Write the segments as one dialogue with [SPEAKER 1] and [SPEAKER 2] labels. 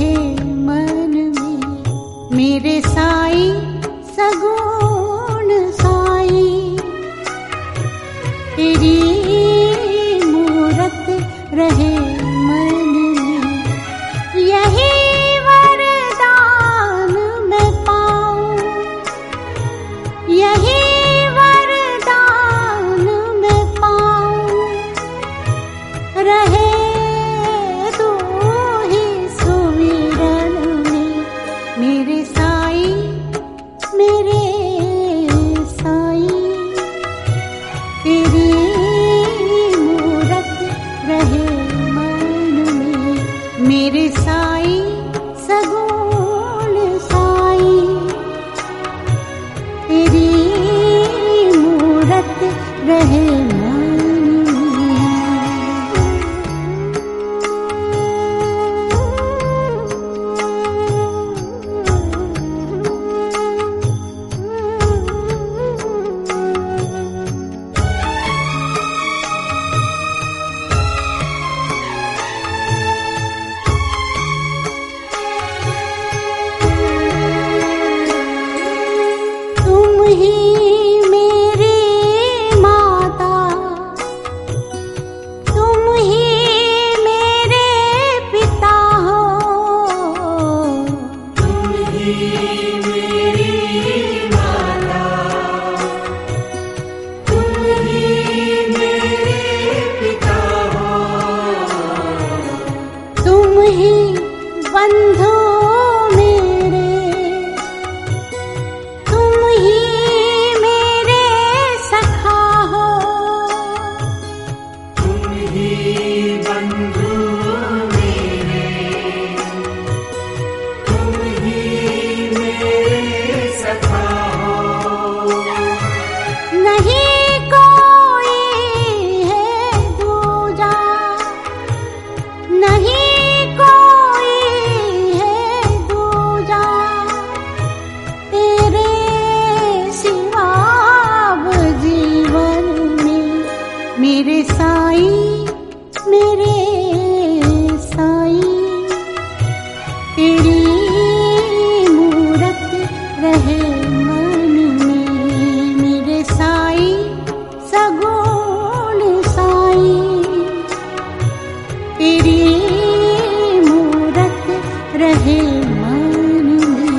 [SPEAKER 1] मन में। मेरे साई सगुण साई, तेरी मूरत रहे मन में। यही वरदान मैं पाऊं, यही वरदान मैं पाऊं। रहे तू ही सुमिरन में। मेरे साई मेरे साई, तेरी मूरत रहे मन में। मेरे साई सगुण साई, तेरी मूरत रहे मन बंधु मेरे, तुम ही मेरे सखा हो। तुम ही बंधु मेरे, तुम ही मेरे सखा हो। नहीं कोई है दूजा, नहीं मेरे साई मेरे साई, तेरी मूरत रहे मन में। मेरे साई सगुण साई, तेरी मूरत रहे मन में।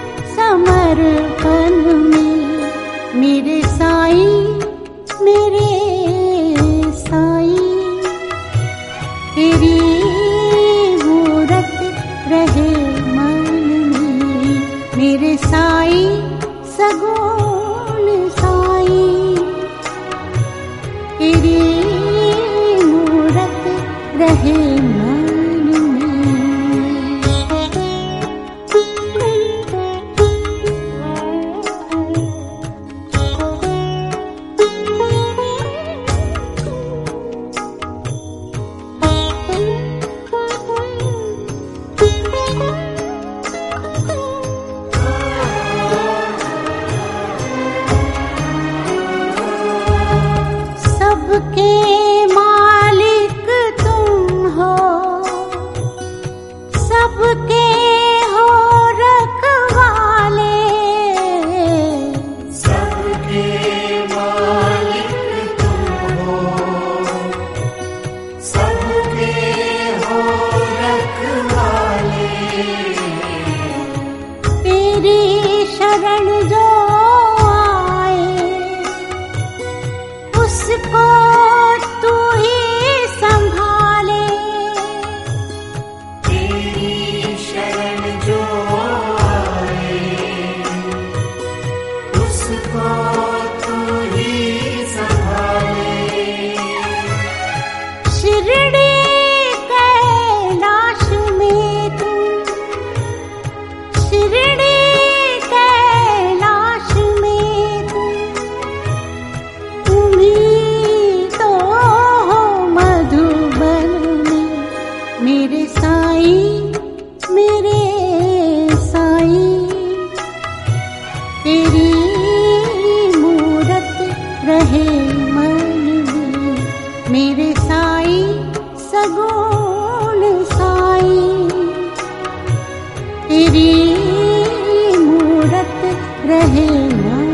[SPEAKER 1] समर्पण में। मेरे साई मेरे उसको तू ही संभाले।
[SPEAKER 2] तेरी शरण जो आए उसको तू ही संभाले।
[SPEAKER 1] शिरडी कैलाश में तू, शिरडी कैलाश में तू, तुम्ही तो हो मधुबन में। मेरे साईं, मेरे साईं, तेरी मूरत रहे मन में। मेरे साईं सगुण साईं, तेरी मूरत रहे मन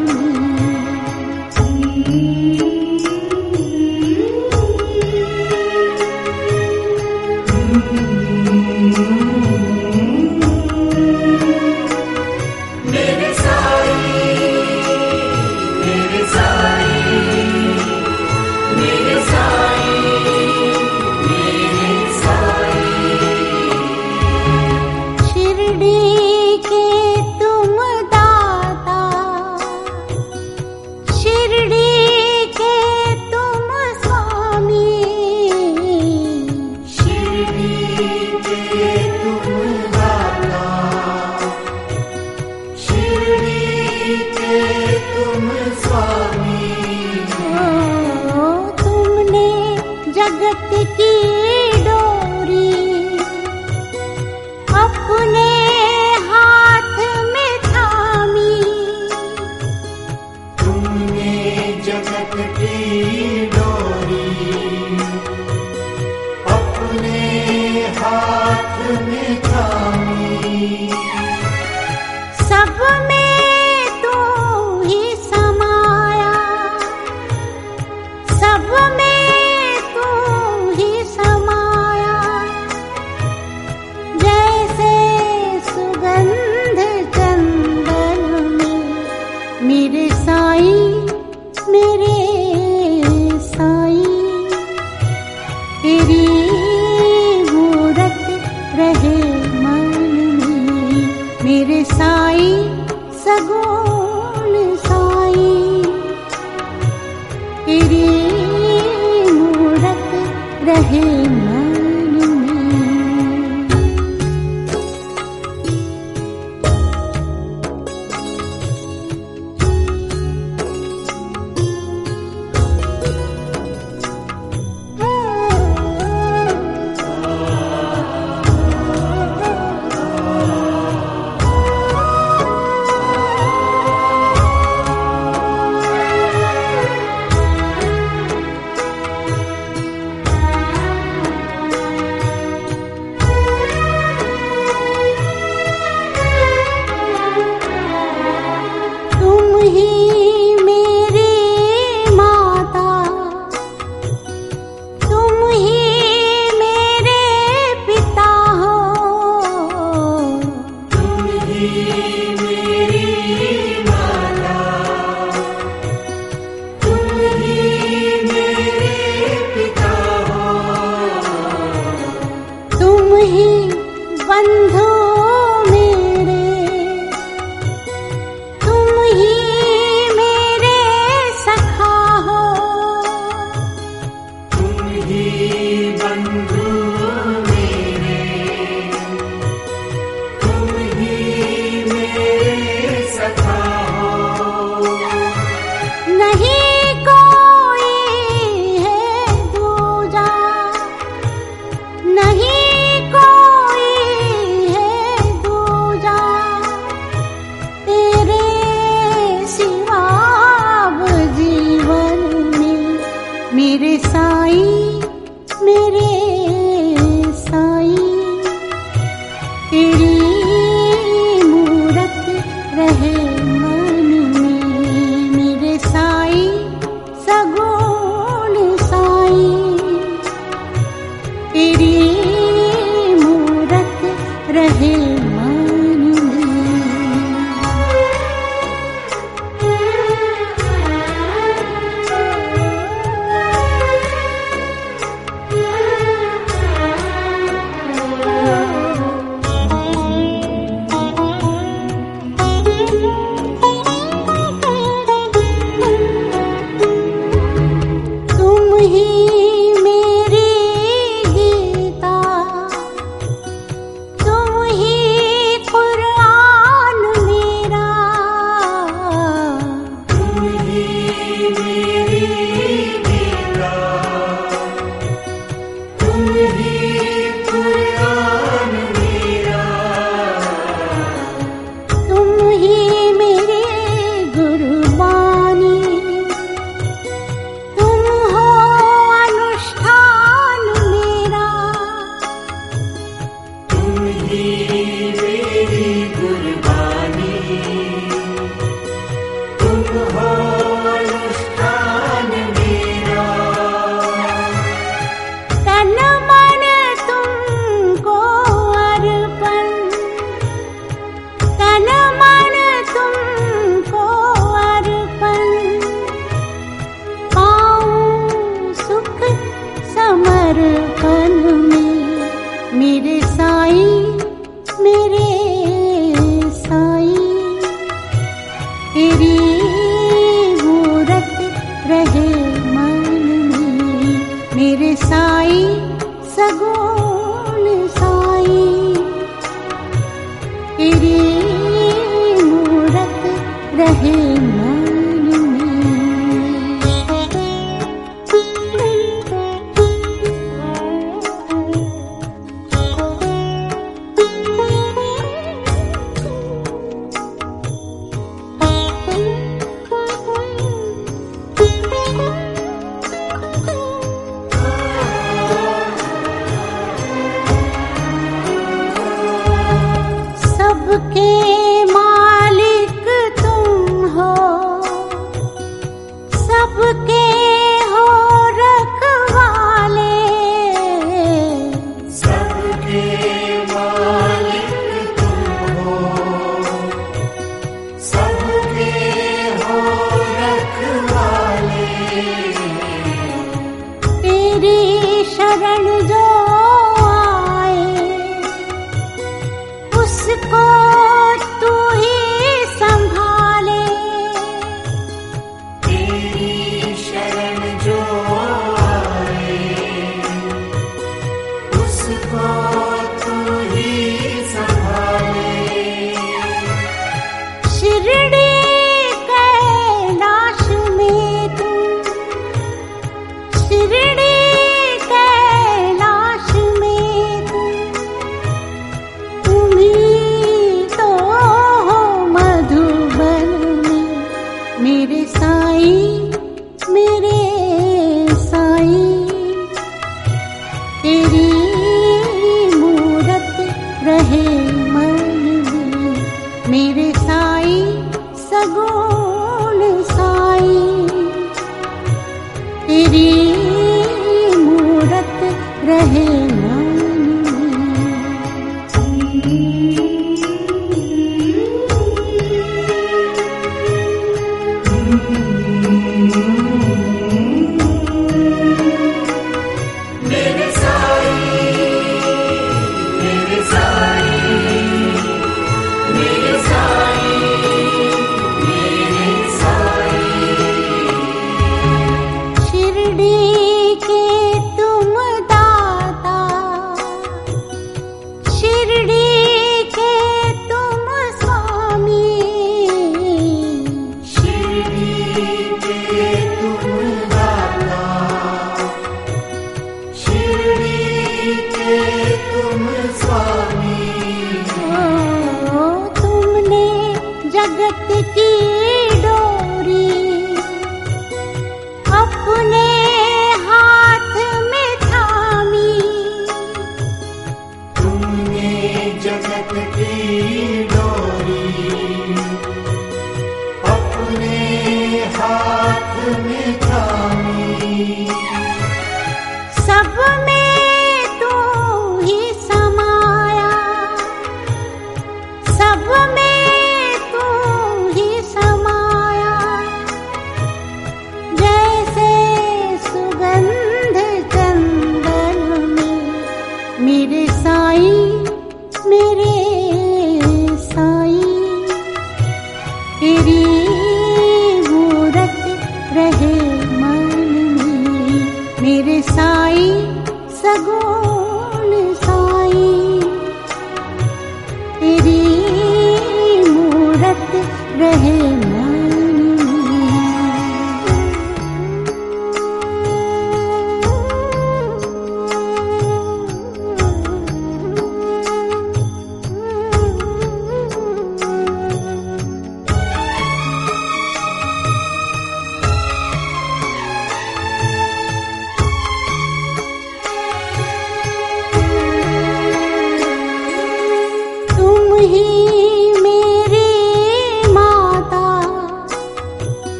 [SPEAKER 2] मेरे साईं, मेरे साईं, मेरे साईं, मेरे साईं।
[SPEAKER 1] शिरडी के तुम दाता, शिरडी के तुम स्वामी।
[SPEAKER 2] शिरडी के तुम दाता, शिरडी के तुम स्वामी।
[SPEAKER 1] तुमने जगत की डोरी अपने हाथ में थामी।
[SPEAKER 2] तुमने जगत की डोरी अपने हाथ में थामी।
[SPEAKER 1] सब में तू ही समाया, सब में तू ही समाया। जैसे सुगंध चंदन में। मेरे साईं, मेरे साईं, तेरी मूरत रहे मन में। मेरे साईं सगुण साईं, तेरी मूरत रहे मन में। तुम ही मेरी माता, तुम ही मेरे पिता हो।
[SPEAKER 2] तुम ही मेरी माता, तुम ही मेरे पिता हो।
[SPEAKER 1] तुम ही बंधु मेरे, तुम ही मेरे सखा हो।
[SPEAKER 2] तुम ही बंधु मेरे, तुम ही मेरे सखा हो।
[SPEAKER 1] नहीं कोई है दूजा, नहीं कोई है दूजा, तेरे सिवा अब जीवन में। मेरे साईं, मेरे साईं, तेरी मूरत रहे मन में। मेरे साईं सगुण साईं, तेरी मूरत रहे मन में।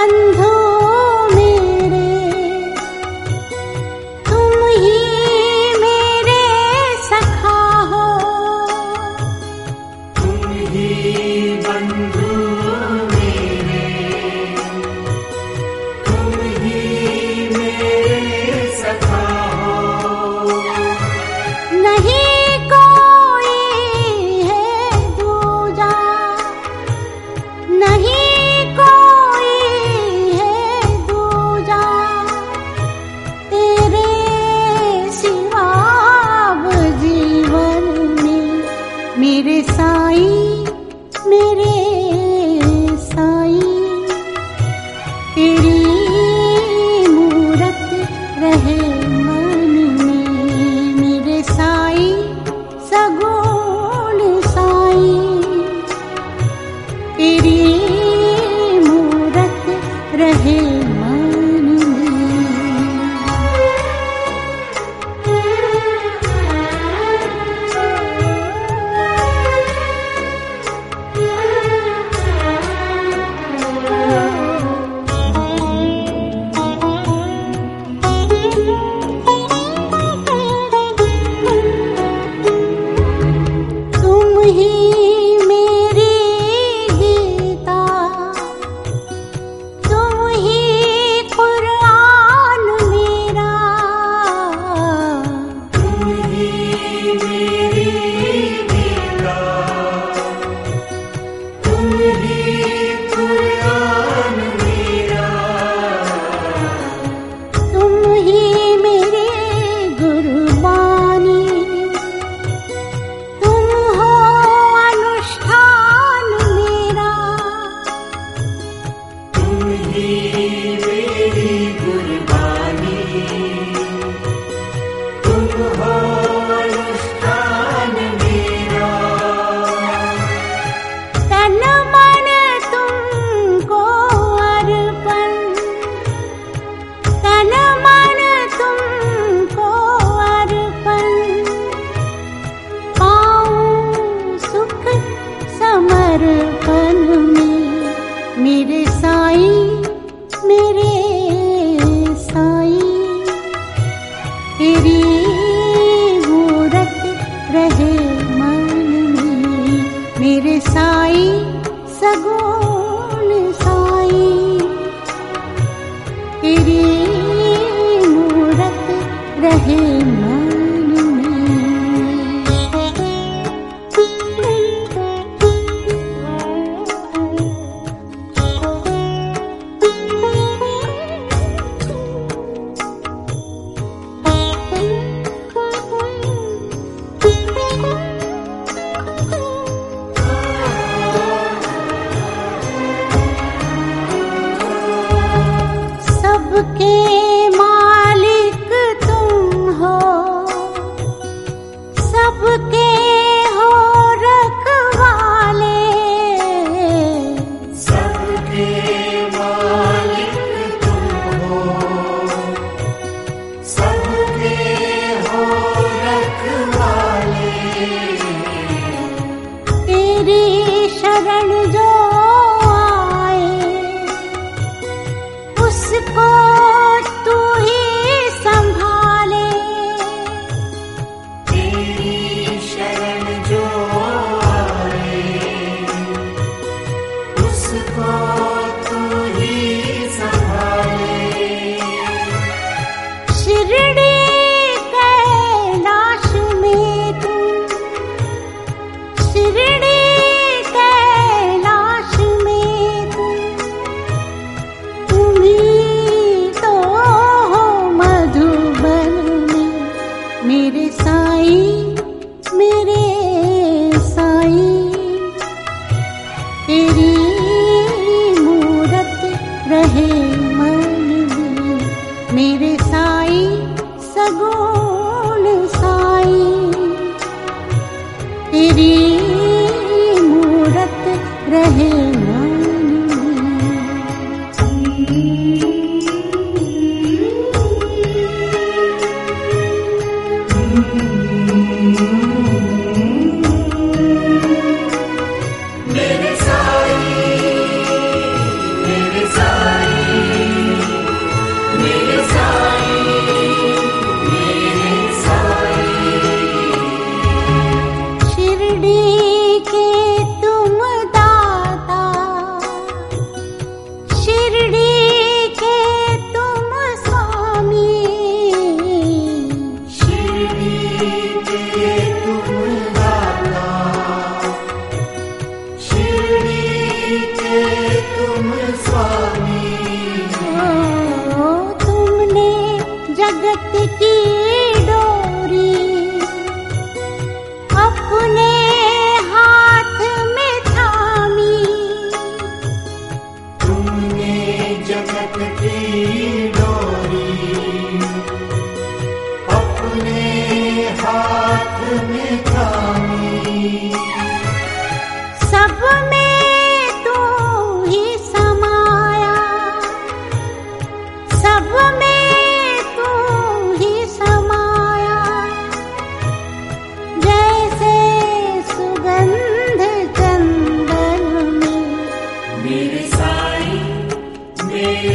[SPEAKER 1] बंधु मेरे, तुम ही मेरे सखा हो।
[SPEAKER 2] तुम ही बंधु मेरे, तुम ही मेरे सखा हो।
[SPEAKER 1] नहीं कोई है दूजा, नहीं कोई है दूजा, तेरे सिवा अब जीवन में। मेरे साईं, मेरे साईं, तेरी मूरत रहे मन में। मेरे साईं सगुण साईं, तेरी मूरत रहे मन में। तुम ही मेरी गीता, तुम ही कुरान मेरा,
[SPEAKER 2] तुम ही मेरी गीता, तुम ही कुरान मेरा।
[SPEAKER 1] तुम ही मेरे गुरबानी, तुम हो अनुष्ठान मेरा।
[SPEAKER 2] तुम ही मेरी गुरबानी, तुम हो अनुष्ठान मेरा।
[SPEAKER 1] तन मन तुमको अर्पण, तन मन तुमको अर्पण, पाऊं सुख समर्पण में। मेरे साईं, मेरे साईं, तेरी मूरत रहे मन में। मेरे साईं सगुण साईं, तेरी मूरत रहे मन में। सबके मालिक तुम हो, सबके हो रखवाले।
[SPEAKER 2] सबके मालिक तुम हो, सबके हो रखवाले।
[SPEAKER 1] तेरी शरण जो आए, उसको तू ही संभाले।
[SPEAKER 2] तेरी शरण जो आए, उसको तू ही संभाले।
[SPEAKER 1] शिरडी कैलाश में तुम, शिरडी कैलाश में तुम ही तो हो मधुबन में। मेरे साईं, मेरे साईं, तेरी मूरत रहे मन में। मेरे साईं सगुण साईं, तेरी मूरत रहे मन
[SPEAKER 2] मेरे साईं, मेरे साईं। मेरे